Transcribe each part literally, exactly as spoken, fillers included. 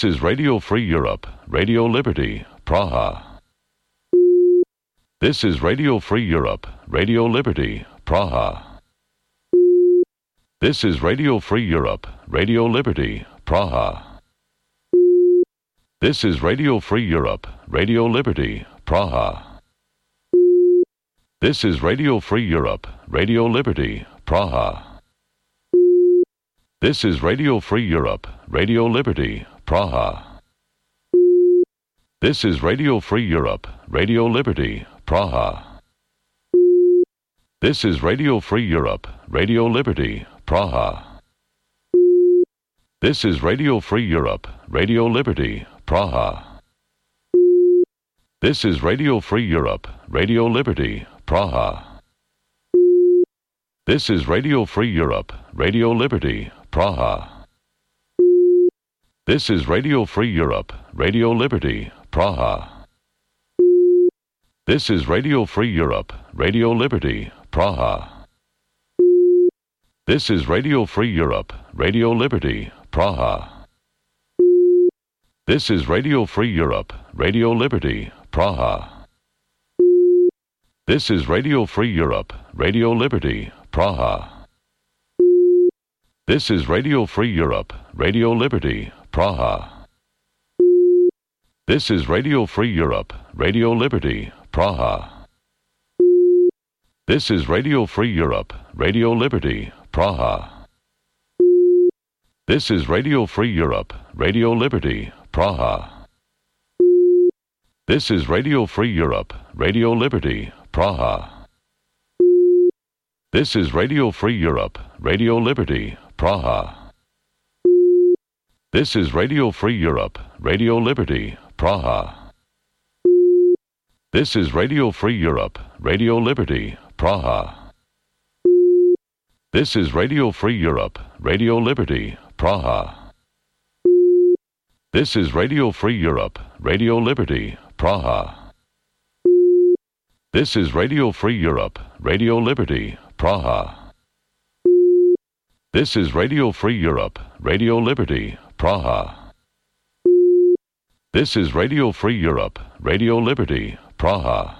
This is Radio Free Europe, Radio Liberty, Praha. This is Radio Free Europe, Radio Liberty, Praha. This is Radio Free Europe, Radio Liberty, Praha. This is Radio Free Europe, Radio Liberty, Praha. This is Radio Free Europe, Radio Liberty, Praha. This is Radio Free Europe, Radio Liberty, Praha. This is Radio Free Europe, Radio Liberty, Praha. This is Radio Free Europe, Radio Liberty, Praha. This is Radio Free Europe, Radio Liberty, Praha. This is Radio Free Europe, Radio Liberty, Praha. This is Radio Free Europe, Radio Liberty, Praha. This is Radio Free Europe, Radio Liberty, Praha. This is Radio Free Europe, Radio Liberty, Praha. This is Radio Free Europe, Radio Liberty, Praha. This is Radio Free Europe, Radio Liberty, Praha. This is Radio Free Europe, Radio Liberty, Praha. This is Radio Free Europe, Radio Liberty, Praha. This is Radio Free Europe, Radio Liberty, Praha. This is Radio Free Europe, Radio Liberty, Praha. This is Radio Free Europe, Radio Liberty, Praha. This is Radio Free Europe, Radio Liberty, Praha. This is Radio Free Europe, Radio Liberty, Praha. This is Radio Free Europe, Radio Liberty, Praha. This is Radio Free Europe, Radio Liberty, Praha. This is Radio Free Europe, Radio Liberty, Praha. This is Radio Free Europe, Radio Liberty, Praha. This is Radio Free Europe, Radio Liberty, Praha. This is Radio Free Europe, Radio Liberty, Praha. This is Radio Free Europe, Radio Liberty, Praha.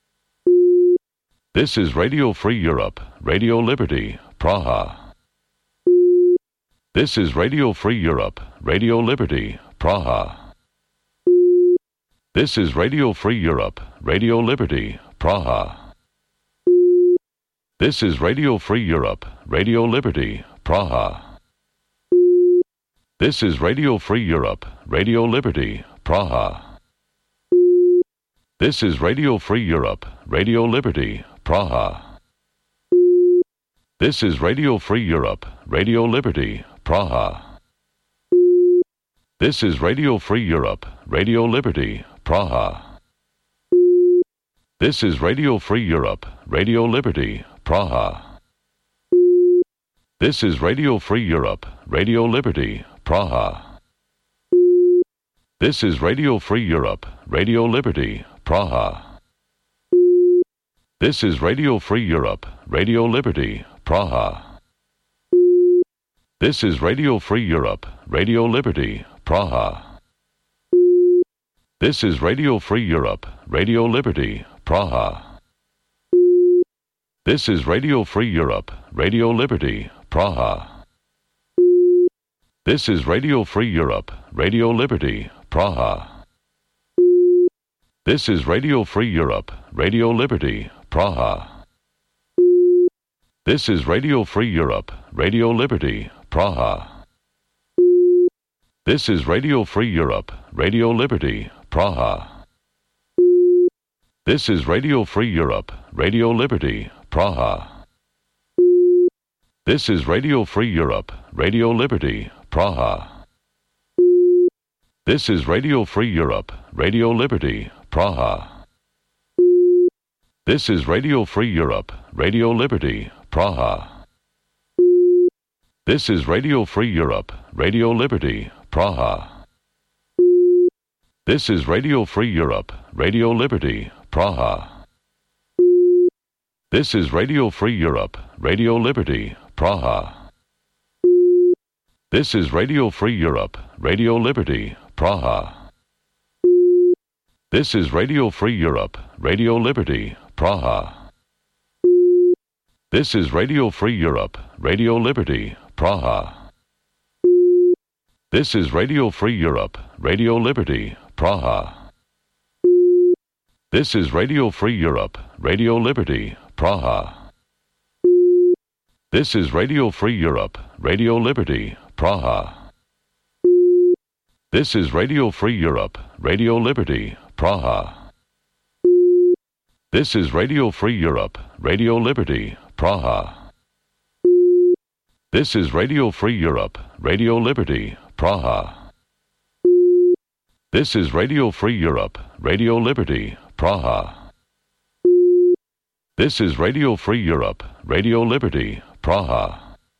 This is Radio Free Europe, Radio Liberty, Praha. This is Radio Free Europe, Radio Liberty, Praha. This is Radio Free Europe, Radio Liberty, Praha. This is Radio Free Europe, Radio Liberty, Praha. This is Radio Free Europe, Radio Liberty, Praha. This is Radio Free Europe, Radio Liberty, Praha. This is Radio Free Europe, Radio Liberty, Praha. This is Radio Free Europe, Radio Liberty, Praha. This is Radio Free Europe, Radio Liberty, Praha. This is Radio Free Europe, Radio Liberty, Praha. This is Radio Free Europe, Radio Liberty, Praha. This is Radio Free Europe, Radio Liberty, Praha. This is Radio Free Europe, Radio Liberty, Praha. This is Radio Free Europe, Radio Liberty, Praha. This is Radio Free Europe, Radio Liberty, Praha. This is Radio Free Europe, Radio Liberty, Praha. This is Radio Free Europe, Radio Liberty, Praha. This is Radio Free Europe, Radio Liberty, Praha. This is Radio Free Europe, Radio Liberty, Praha. This is Radio Free Europe, Radio Liberty, Praha. This is Radio Free Europe, Radio Liberty, Praha. This is Radio Free Europe, Radio Liberty, Praha. This is Radio Free Europe, Radio Liberty, Praha. This is Radio Free Europe, Radio Liberty, Praha. This is Radio Free Europe, Radio Liberty, Praha. This is Radio Free Europe, Radio Liberty, Praha. This is Radio Free Europe, Radio Liberty, Praha. This is Radio Free Europe, Radio Liberty, Praha. This is Radio Free Europe, Radio Liberty, Praha. This is Radio Free Europe, Radio Liberty, Praha. This is Radio Free Europe, Radio Liberty, Praha. This is Radio Free Europe, Radio Liberty, Praha. This is Radio Free Europe, Radio Liberty, Praha. This is Radio Free Europe, Radio Liberty, Praha. This is Radio Free Europe, Radio Liberty, Praha. This is Radio Free Europe, Radio Liberty, Praha. This is Radio Free Europe, Radio Liberty, Praha.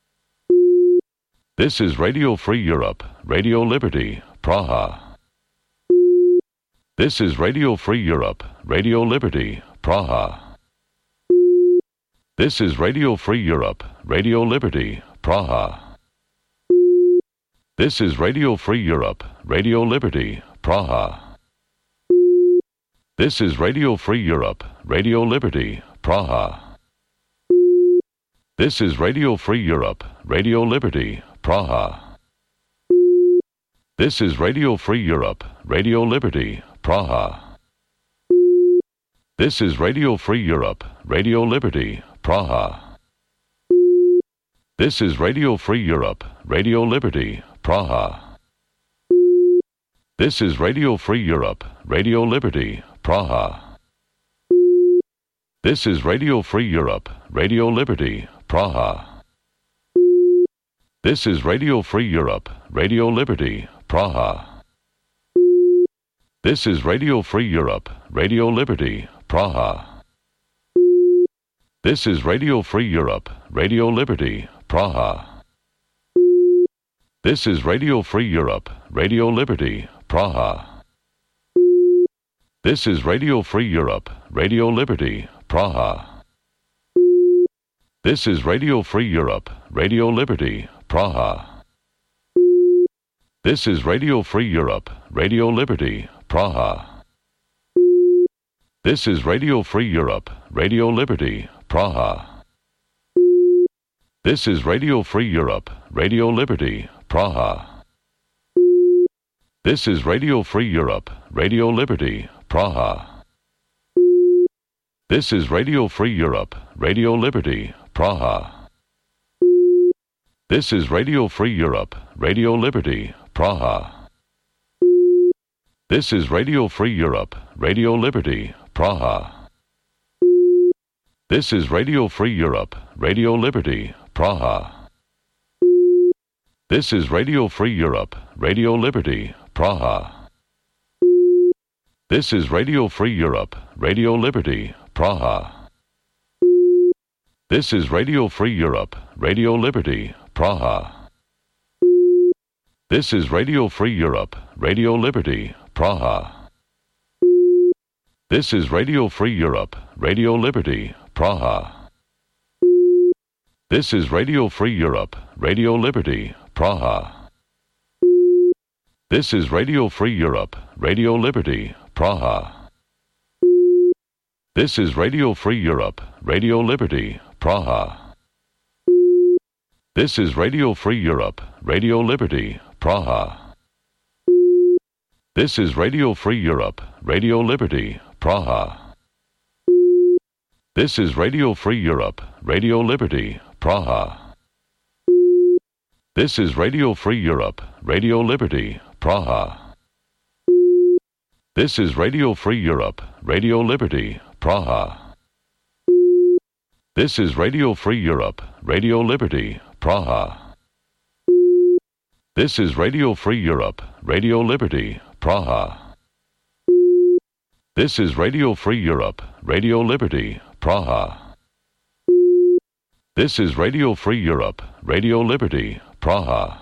This is Radio Free Europe, Radio Liberty, Praha. This is Radio Free Europe, Radio Liberty, Praha. This is Radio Free Europe, Radio Liberty, Praha. This is Radio Free Europe, Radio Liberty, Praha. This is Radio Free Europe, Radio Liberty, Praha. This is Radio Free Europe, Radio Liberty, Praha. This is Radio Free Europe, Radio Liberty, Praha. This is Radio Free Europe, Radio Liberty, Praha. This is Radio Free Europe, Radio Liberty, Praha. This is Radio Free Europe, Radio Liberty, Praha. This is Radio Free Europe, Radio Liberty, Praha. This is Radio Free Europe, Radio Liberty, Praha. This is Radio Free Europe, Radio Liberty, Praha. This is Radio Free Europe, Radio Liberty, Praha. This is Radio Free Europe, Radio Liberty, Praha. This is Radio Free Europe, Radio Liberty, Praha. This is Radio Free Europe, Radio Liberty, Praha. This is Radio Free Europe, Radio Liberty, Praha. This is Radio Free Europe, Radio Liberty, Praha. This is Radio Free Europe, Radio Liberty, Praha. This is Radio Free Europe, Radio Liberty, Praha. This is Radio Free Europe, Radio Liberty, Praha. This is Radio Free Europe, Radio Liberty, Praha. This is Radio Free Europe, Radio Liberty, Praha. This is Radio Free Europe, Radio Liberty, Praha. This is Radio Free Europe, Radio Liberty, Praha. This is Radio Free Europe, Radio Liberty, Praha. This is Radio Free Europe, Radio Liberty, Praha. This is Radio Free Europe, Radio Liberty, Praha. This is Radio Free Europe, Radio Liberty, Praha. This is Radio Free Europe, Radio Liberty, Praha. This is Radio Free Europe, Radio Liberty, Praha. This is Radio Free Europe, Radio Liberty, Praha. This is Radio Free Europe, Radio Liberty, Praha. This is Radio Free Europe, Radio Liberty, Praha. This is Radio Free Europe, Radio Liberty, Praha. This is Radio Free Europe, Radio Liberty, Praha. This is Radio Free Europe, Radio Liberty, Praha. This is Radio Free Europe, Radio Liberty, Praha. This is Radio Free Europe, Radio Liberty, Praha. This is Radio Free Europe, Radio Liberty, Praha. This is Radio Free Europe, Radio Liberty, Praha.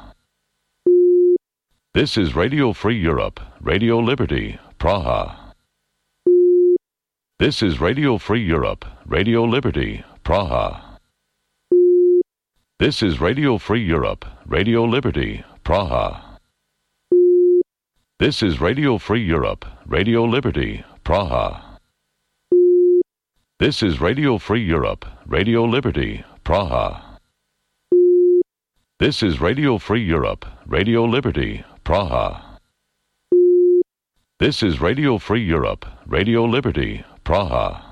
This is Radio Free Europe, Radio Liberty, Praha. This is Radio Free Europe, Radio Liberty, Praha. This is Radio Free Europe, Radio Liberty, Praha. This is Radio Free Europe, Radio Liberty, Praha. This is Radio Free Europe, Radio Liberty, Praha. This is Radio Free Europe, Radio Liberty, Praha. This is Radio Free Europe, Radio Liberty, Praha.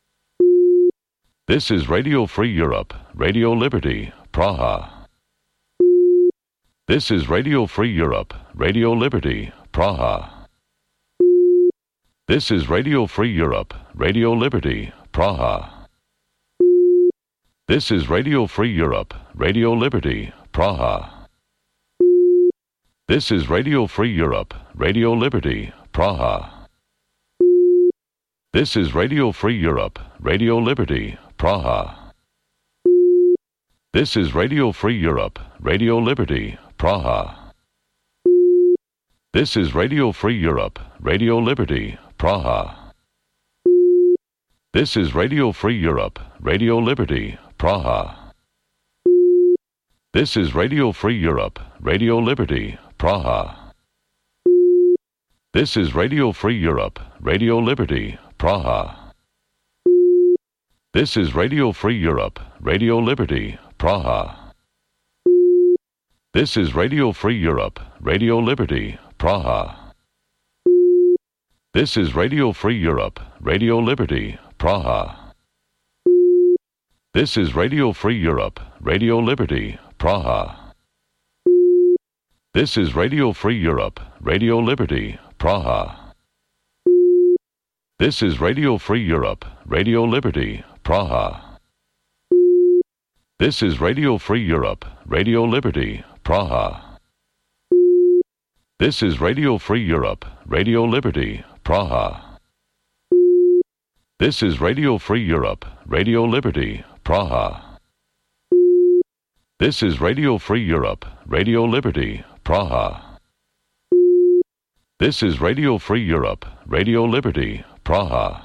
This is Radio Free Europe, Radio Liberty, Praha. This is Radio Free Europe, Radio Liberty, Praha. This is Radio Free Europe, Radio Liberty, Praha. This is Radio Free Europe, Radio Liberty, Praha. This is Radio Free Europe, Radio Liberty, Praha. This is Radio Free Europe, Radio Liberty, Praha. This is Radio Free Europe, Radio Liberty, Praha. This is Radio Free Europe, Radio Liberty, Praha. This is Radio Free Europe, Radio Liberty, Praha. This is Radio Free Europe, Radio Liberty, Praha. This is Radio Free Europe, Radio Liberty, Praha. This is Radio Free Europe, Radio Liberty, Praha. This is Radio Free Europe, Radio Liberty, Praha. This is Radio Free Europe, Radio Liberty, Praha. This is Radio Free Europe, Radio Liberty, Praha. This is Radio Free Europe, Radio Liberty, Praha. This is Radio Free Europe, Radio Liberty, Praha. This is Radio Free Europe, Radio Liberty, Praha. This is Radio Free Europe, Radio Liberty, Praha. This is Radio Free Europe, Radio Liberty, Praha. This is Radio Free Europe, Radio Liberty, Praha. This is Radio Free Europe, Radio Liberty, Praha.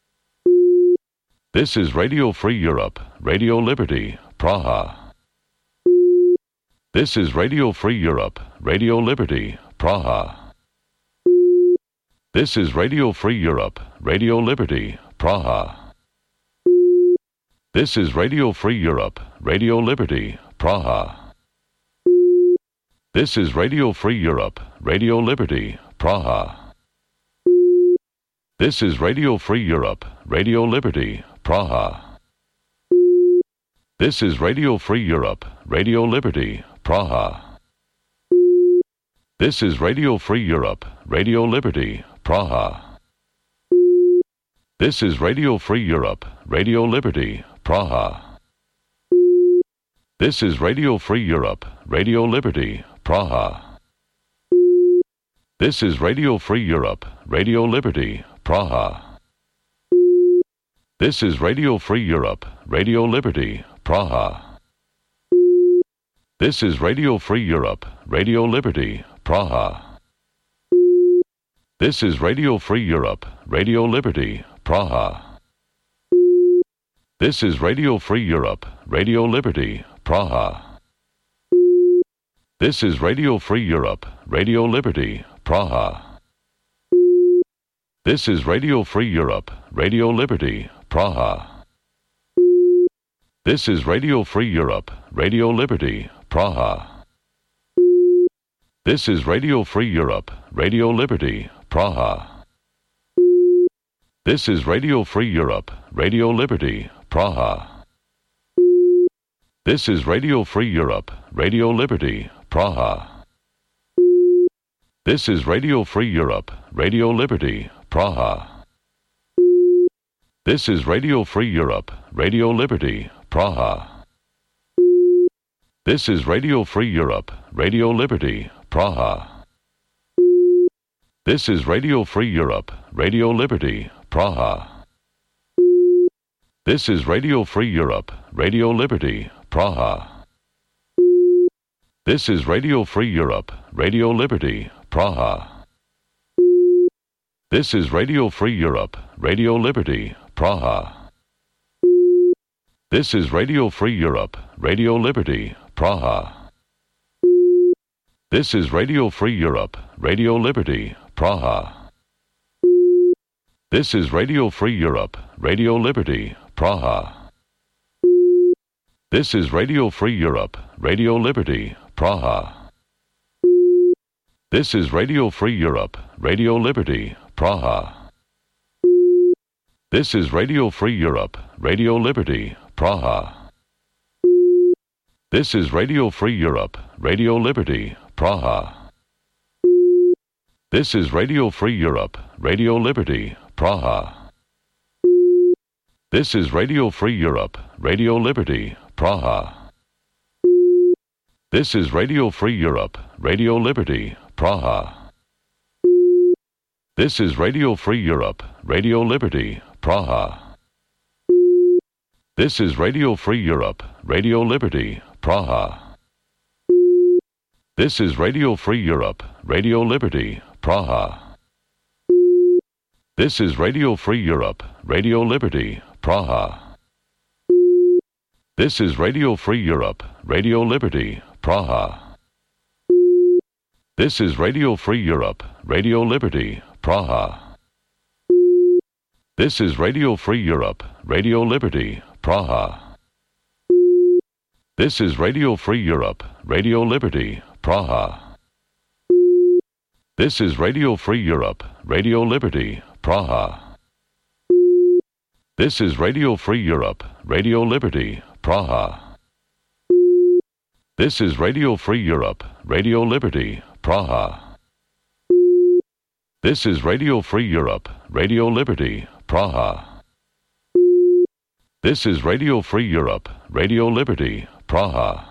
This is Radio Free Europe, Radio Liberty, Praha. This is Radio Free Europe, Radio Liberty, Praha. This is Radio Free Europe, Radio Liberty, Praha. This is Radio Free Europe, Radio Liberty, Praha. This is Radio Free Europe, Radio Liberty, Praha. This is Radio Free Europe, Radio Liberty, Praha. This is Radio Free Europe, Radio Liberty, Praha. This is Radio Free Europe, Radio Liberty, Praha. This is Radio Free Europe, Radio Liberty, Praha. This is Radio Free Europe, Radio Liberty, Praha. This is Radio Free Europe, Radio Liberty, Praha. This is Radio Free Europe, Radio Liberty, Praha. This is Radio Free Europe, Radio Liberty, Praha. This is Radio Free Europe, Radio Liberty, Praha. This is Radio Free Europe, Radio Liberty, Praha. This is Radio Free Europe, Radio Liberty, Praha. This is Radio Free Europe, Radio Liberty, Praha. This is Radio Free Europe, Radio Liberty, Praha. This is Radio Free Europe, Radio Liberty, Praha. This is Radio Free Europe, Radio Liberty, Praha. This is Radio Free Europe, Radio Liberty, Praha. This is Radio Free Europe, Radio Liberty, Praha. This is Radio Free Europe, Radio Liberty, Praha. This is Radio Free Europe, Radio Liberty, Praha. This is Radio Free Europe, Radio Liberty, Praha. This is Radio Free Europe, Radio Liberty, Praha. This is Radio Free Europe, Radio Liberty, Praha. This is Radio Free Europe, Radio Liberty, Praha. This is Radio Free Europe, Radio Liberty, Praha. This is Radio Free Europe, Radio Liberty, Praha. This is Radio Free Europe, Radio Liberty, Praha. This is Radio Free Europe, Radio Liberty, Praha. This is Radio Free Europe, Radio Liberty, Praha. This is Radio Free Europe, Radio Liberty, Praha. This is Radio Free Europe, Radio Liberty, Praha. This is Radio Free Europe, Radio Liberty, Praha. This is Radio Free Europe, Radio Liberty, Praha. This is Radio Free Europe, Radio Liberty, Praha. This is Radio Free Europe, Radio Liberty, Praha. This is Radio Free Europe, Radio Liberty, Praha. This is Radio Free Europe, Radio Liberty, Praha. This is Radio Free Europe, Radio Liberty, Praha. This is Radio Free Europe, Radio Liberty, Praha. This is Radio Free Europe, Radio Liberty, Praha. This is Radio Free Europe, Radio Liberty, Praha. This is Radio Free Europe, Radio Liberty, Praha. This is Radio Free Europe, Radio Liberty, Praha. This is Radio Free Europe, Radio Liberty, Praha. This is Radio Free Europe, Radio Liberty, Praha. This is Radio Free Europe, Radio Liberty, Praha. This is Radio Free Europe, Radio Liberty, Praha.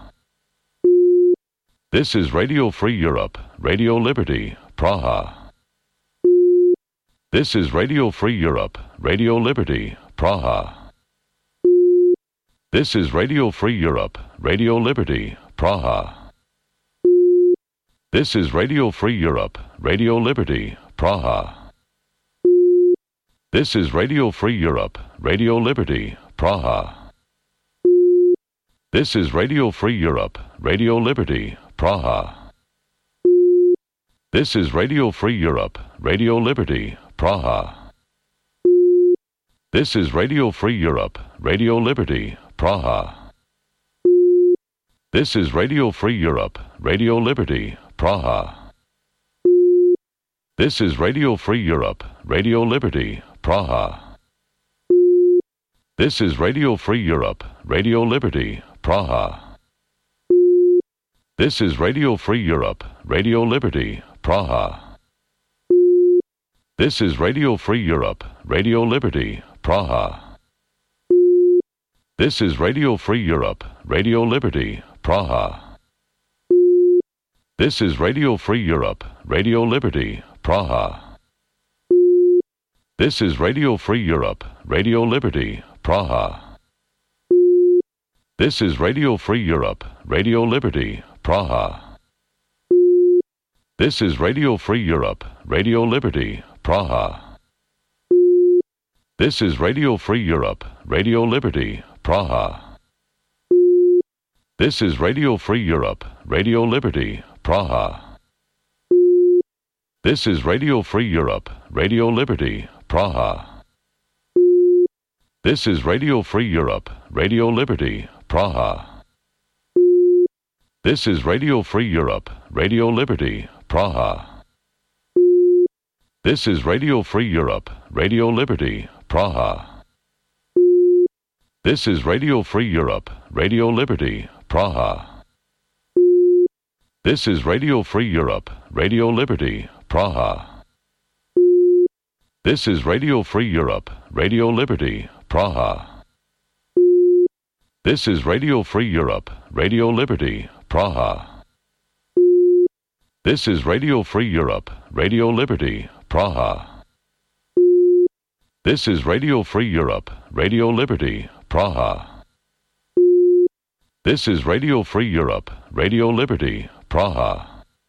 This is Radio Free Europe, Radio Liberty, Praha. This is Radio Free Europe, Radio Liberty, Praha. This is Radio Free Europe, Radio Liberty, Praha. This is Radio Free Europe, Radio Liberty, Praha. This is Radio Free Europe, Radio Liberty, Praha. This is Radio Free Europe, Radio Liberty, Praha. This is Radio Free Europe, Radio Liberty, Praha. This is Radio Free Europe, Radio Liberty, Praha. This is Radio Free Europe, Radio Liberty, Praha. This is Radio Free Europe, Radio Liberty, Praha. This is Radio Free Europe, Radio Liberty, Praha. This is Radio Free Europe, Radio Liberty, Praha. This is Radio Free Europe, Radio Liberty, Praha. This is Radio Free Europe, Radio Liberty, Praha. This is Radio Free Europe, Radio Liberty, Praha. This is Radio Free Europe, Radio Liberty, Praha. This is Radio Free Europe, Radio Liberty, Praha. This is Radio Free Europe, Radio Liberty, Praha. This is Radio Free Europe, Radio Liberty, Praha. This is Radio Free Europe, Radio Liberty, Praha. This is Radio Free Europe, Radio Liberty, Praha. This is Radio Free Europe, Radio Liberty, Praha. This is Radio Free Europe, Radio Liberty, Praha. This is Radio Free Europe, Radio Liberty, Praha. This is Radio Free Europe, Radio Liberty, Praha. This is Radio Free Europe, Radio Liberty, Praha. This is Radio Free Europe, Radio Liberty, Praha. This is Radio Free Europe, Radio Liberty, Praha. This is Radio Free Europe, Radio Liberty, Praha. This is Radio Free Europe, Radio Liberty, Praha. This is Radio Free Europe, Radio Liberty, Praha.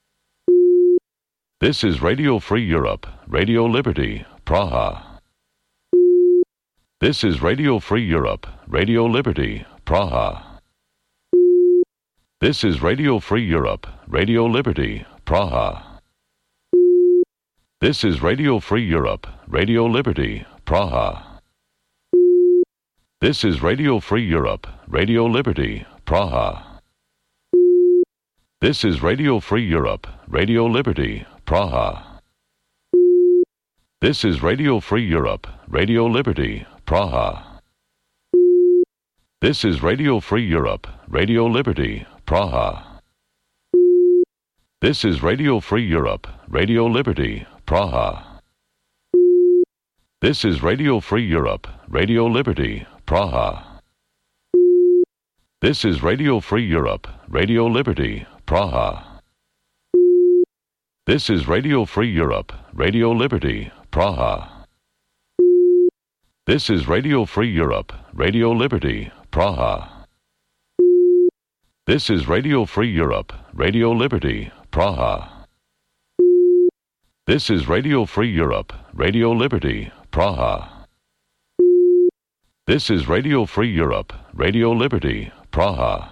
This is Radio Free Europe, Radio Liberty, Praha. This is Radio Free Europe, Radio Liberty, Praha. This is Radio Free Europe, Radio Liberty, Praha. This is Radio Free Europe, Radio Liberty, Praha. This is Radio Free Europe, Radio Liberty, Praha. This is Radio Free Europe, Radio Liberty, Praha. This is Radio Free Europe, Radio Liberty, Praha. This is Radio Free Europe, Radio Liberty, Praha. This is Radio Free Europe, Radio Liberty, Praha. This is Radio Free Europe, Radio Liberty, Praha. This is Radio Free Europe, Radio Liberty, Praha. This is Radio Free Europe, Radio Liberty, Praha. This is Radio Free Europe, Radio Liberty, Praha. This is Radio Free Europe, Radio Liberty, Praha. This is Radio Free Europe, Radio Liberty, Praha. This is Radio Free Europe, Radio Liberty, Praha.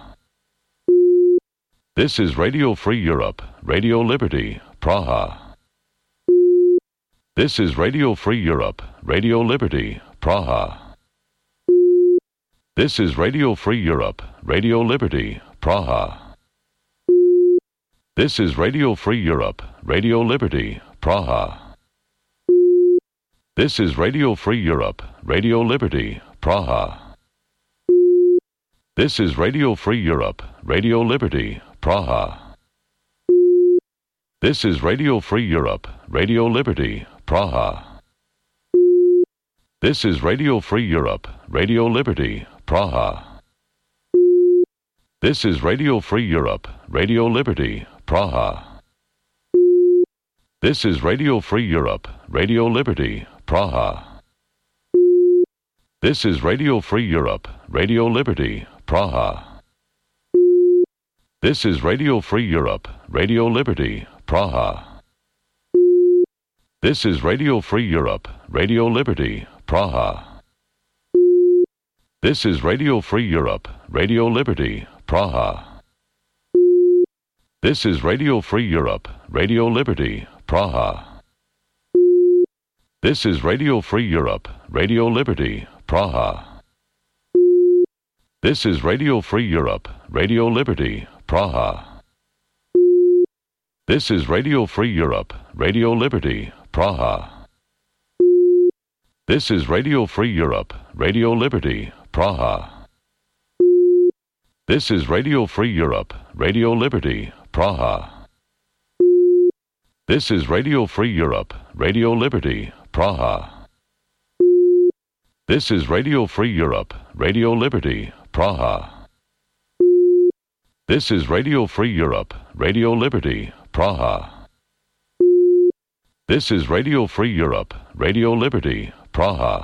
This is Radio Free Europe, Radio Liberty, Praha. This is Radio Free Europe, Radio Liberty, Praha. This is Radio Free Europe, Radio Liberty, Praha. This is Radio Free Europe, Radio Liberty, Praha. This is Radio Free Europe, Radio Liberty, Praha. This is Radio Free Europe, Radio Liberty, Praha. This is Radio Free Europe, Radio Liberty, Praha. This is Radio Free Europe, Radio Liberty, Praha. This is Radio Free Europe, Radio Liberty, Praha. This is Radio Free Europe, Radio Liberty, Praha. This is Radio Free Europe, Radio Liberty, Praha. This is Radio Free Europe, Radio Liberty, Praha. This is Radio Free Europe, Radio Liberty, Praha. This is Radio Free Europe, Radio Liberty, Praha. This is Radio Free Europe, Radio Liberty, Praha. This is Radio Free Europe, Radio Liberty, Praha. This is Radio Free Europe, Radio Liberty, Praha. This is Radio Free Europe, Radio Liberty, Praha. This is Radio Free Europe, Radio Liberty, Praha. This is Radio Free Europe, Radio Liberty, Praha. This is Radio Free Europe, Radio Liberty, Praha. This is Radio Free Europe, Radio Liberty, Praha. This is Radio Free Europe, Radio Liberty, Praha. This is Radio Free Europe, Radio Liberty, Praha.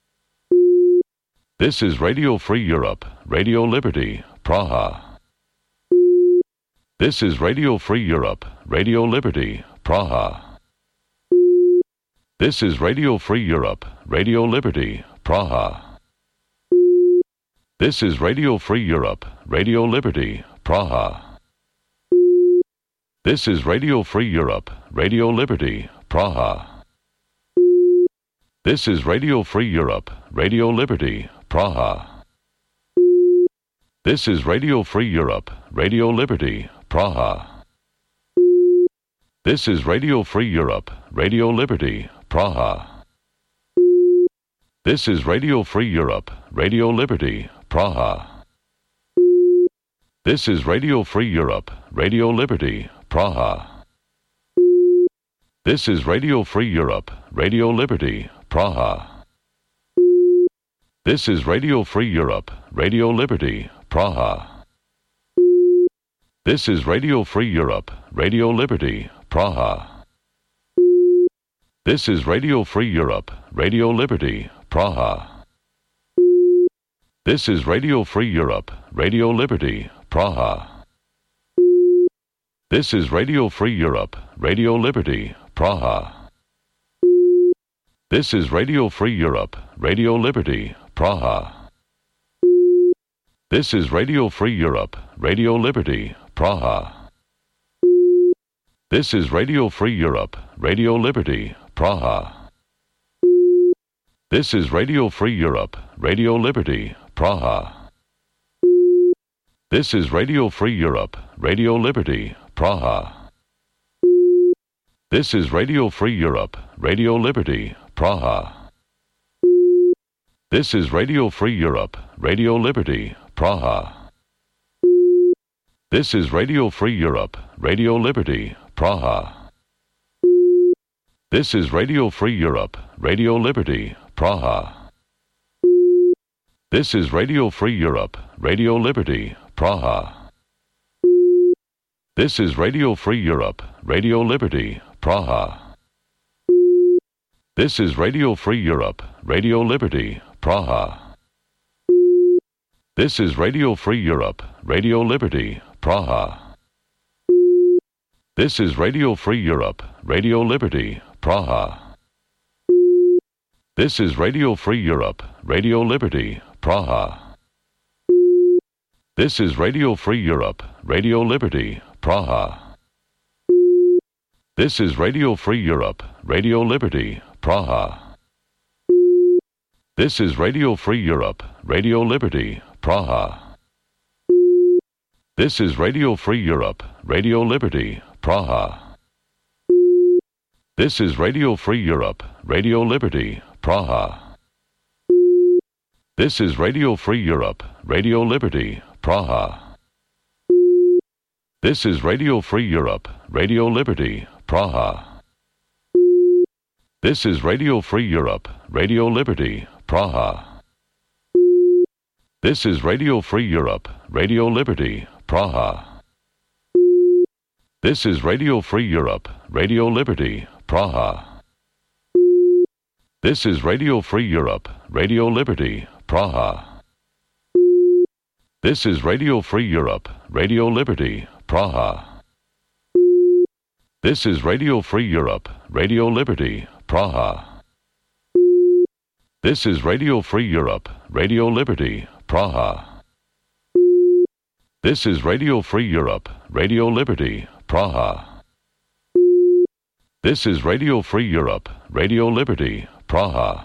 This is Radio Free Europe, Radio Liberty, Praha. This is Radio Free Europe, Radio Liberty, Praha. This is Radio Free Europe, Radio Liberty, Praha. This is Radio Free Europe, Radio Liberty, Praha. This is Radio Free Europe, Radio Liberty, Praha. This is Radio Free Europe, Radio Liberty, Praha. This is Radio Free Europe, Radio Liberty, Praha. This is Radio Free Europe, Radio Liberty, Praha. This is Radio Free Europe, Radio Liberty, Praha. This is Radio Free Europe, Radio Liberty, Praha. This is Radio Free Europe, Radio Liberty, Praha. This is Radio Free Europe, Radio Liberty, Praha. This is Radio Free Europe, Radio Liberty, Praha. This is Radio Free Europe, Radio Liberty, Praha. This is Radio Free Europe, Radio Liberty, Praha. This is Radio Free Europe, Radio Liberty, Praha. This is Radio Free Europe, Radio Liberty, Praha. This is Radio Free Europe, Radio Liberty, Praha. This is Radio Free Europe, Radio Liberty, Praha. This is Radio Free Europe, Radio Liberty, Praha. This is Radio Free Europe, Radio Liberty, Praha. This is Radio Free Europe, Radio Liberty, Praha. This is Radio Free Europe, Radio Liberty, Praha. This is Radio Free Europe, Radio Liberty, Praha. This is Radio Free Europe, Radio Liberty, Praha. This is Radio Free Europe, Radio Liberty, Praha. This is Radio Free Europe, Radio Liberty, Praha. This is Radio Free Europe, Radio Liberty, Praha. This is Radio Free Europe, Radio Liberty, Praha. This is Radio Free Europe, Radio Liberty, Praha. This is Radio Free Europe, Radio Liberty, Praha. This is Radio Free Europe, Radio Liberty, Praha. This is Radio Free Europe, Radio Liberty, Praha. This is Radio Free Europe, Radio Liberty, Praha. This is Radio Free Europe, Radio Liberty, Praha. This is Radio Free Europe, Radio Liberty, Praha. This is Radio Free Europe, Radio Liberty, Praha. This is Radio Free Europe, Radio Liberty, Praha. This is Radio Free Europe, Radio Liberty, Praha. This is Radio Free Europe, Radio Liberty, Praha. This is Radio Free Europe, Radio Liberty, Praha. This is Radio Free Europe, Radio Liberty, Praha. This is Radio Free Europe, Radio Liberty, Praha. This is Radio Free Europe, Radio Liberty, Praha. This is Radio Free Europe, Radio Liberty, Praha. This is Radio Free Europe, Radio Liberty, Praha. This is Radio Free Europe, Radio Liberty, Praha.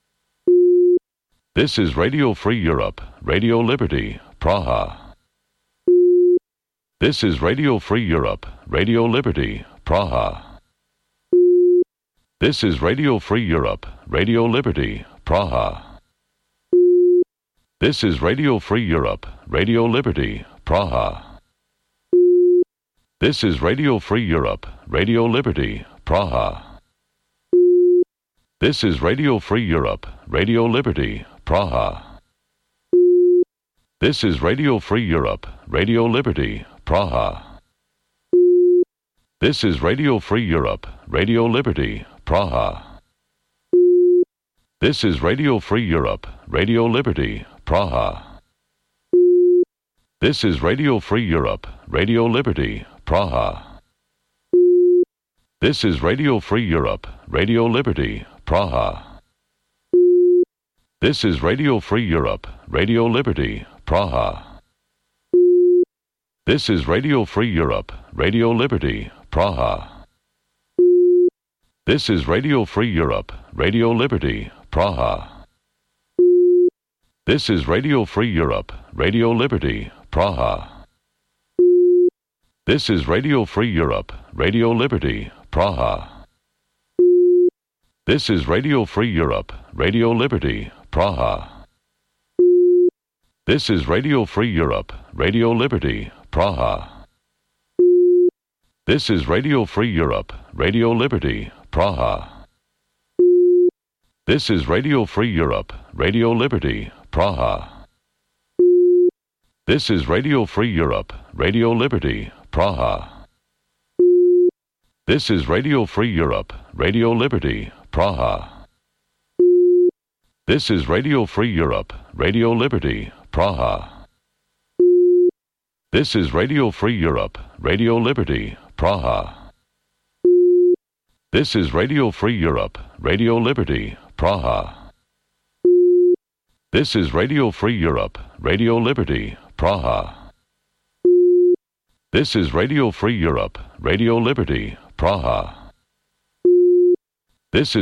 This is Radio Free Europe, Radio Liberty, Praha. This is Radio Free Europe, Radio Liberty, Praha. This is Radio Free Europe, Radio Liberty, Praha. This is Radio Free Europe, Radio Liberty, Praha. This is Radio Free Europe, Radio Liberty, Praha. This is Radio Free Europe, Radio Liberty, Praha. This is Radio Free Europe, Radio Liberty, Praha. This is Radio Free Europe, Radio Liberty, Praha. This is Radio Free Europe, Radio Liberty, Praha. This is Radio Free Europe, Radio Liberty, Praha. This is Radio Free Europe, Radio Liberty, Praha. This is Radio Free Europe, Radio Liberty, Praha. This is Radio Free Europe, Radio Liberty, Praha. This is Radio Free Europe, Radio Liberty, Praha. This is Radio Free Europe, Radio Liberty, Praha. This is Radio Free Europe, Radio Liberty, Praha. This is Radio Free Europe, Radio Liberty, Praha. This is Radio Free Europe, Radio Liberty, Praha. This is Radio Free Europe, Radio Liberty, Praha. This is Radio Free Europe, Radio Liberty, Praha. This is Radio Free Europe, Radio Liberty, Praha. This is Radio Free Europe, Radio Liberty, Praha. This is Radio Free Europe, Radio Liberty, Praha. This is Radio Free Europe, Radio Liberty, Praha. This is Radio Free Europe, Radio Liberty, Praha. This is Radio Free Europe, Radio Liberty, Praha. This is Radio Free Europe, Radio Liberty, Praha. This is